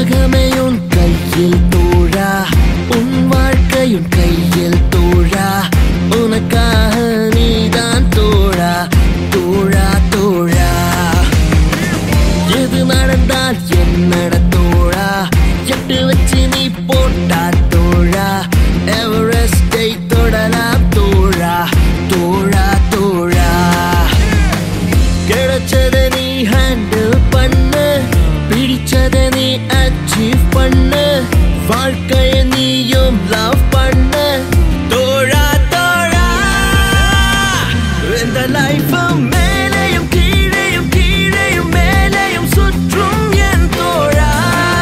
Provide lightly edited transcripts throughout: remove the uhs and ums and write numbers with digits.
உலகமே உன் கையில் தோழா, உன் வாழ்க்கையும் கையில் தோழா, உனக்காக நீதான் தோழா, தோழா தோழா. எது நடந்தால் என்னட தோழா, எட்டு வச்சு நீ போட்டா தோழா, எவரெஸ்டை தொடலாம் தோழா, தோழா தோழா. கிடைச்சதை நீ ஹேண்டில் பண்ணு, பிடிச்சதை நீ அச்சீவ் பண்ணு, வாழ்க்கைய நீயும் லவ் பண்ணு தோழா தோழா. இந்த லைஃப் மேலையும் கீழையும் கீழையும் மேலையும் சுற்றும் என் தோழா.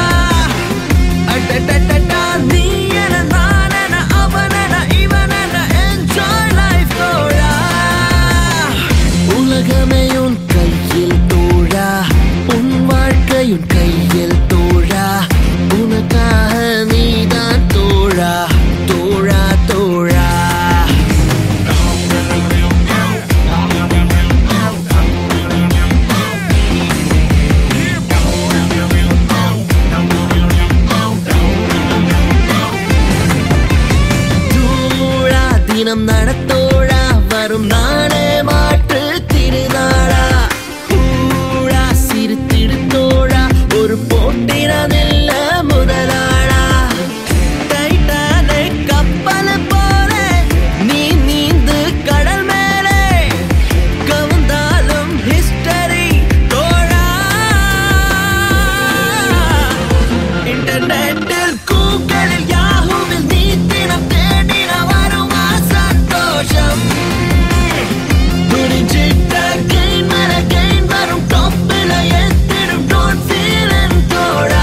அடடடடா நீ என நான் என அவன் என இவன் என என்ஜாய் லைஃப் தோழா. உலகமே உன் கையில் தோழா, உன் வாழ்க்கையும் கையில் தோழா, உனக்காக நீதான் தோழா, தோழா தோழா. தோழா தினம் நடத்தோழா, வரும் நாளே மாற்று திருநாளா, கூழா சிரித்திடு தோழா, ஒரு போட்டினதில்ல முதலாளா. டைட்டானிக் கப்பல் போல நீ நீந்து கடல் மேலே, கவுந்தாலும் ஹிஸ்டரி தோழா. இன்டர்நெட்டில் கூகுளில் யாஹூவில் நீ தினம் தேடின வருமா சந்தோஷம். துணிஞ்சிட்ட கெயின் மேல கெயின் வரும், டாப்பில எத்திடும் டோன்ட் ஃபீல் இன் தோழா.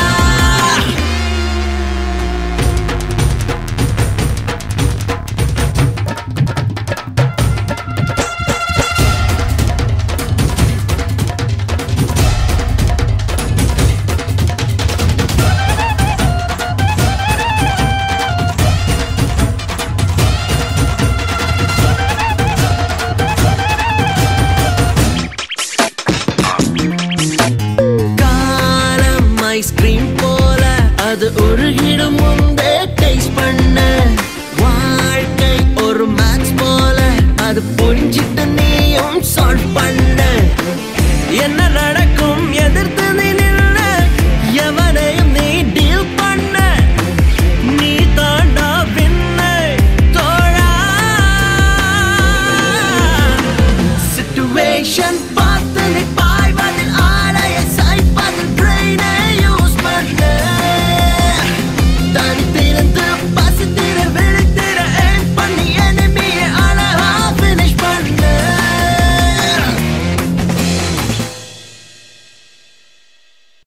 காலம் ஐஸ்கிரீம் போல அது உருகிடும் முன்பே டேஸ்ட் பண்ண, வாழ்க்கை ஒரு மேட்ச் போல அது புரிஞ்சிட்டு நீயும் சால்வ் பண்ண. என்ன நடக்கும் எதிர்த்து நீ நில்ல, எவனையும் நீ டீல் பண்ண, நீ தாண்டா வின்னு தோழா. Situation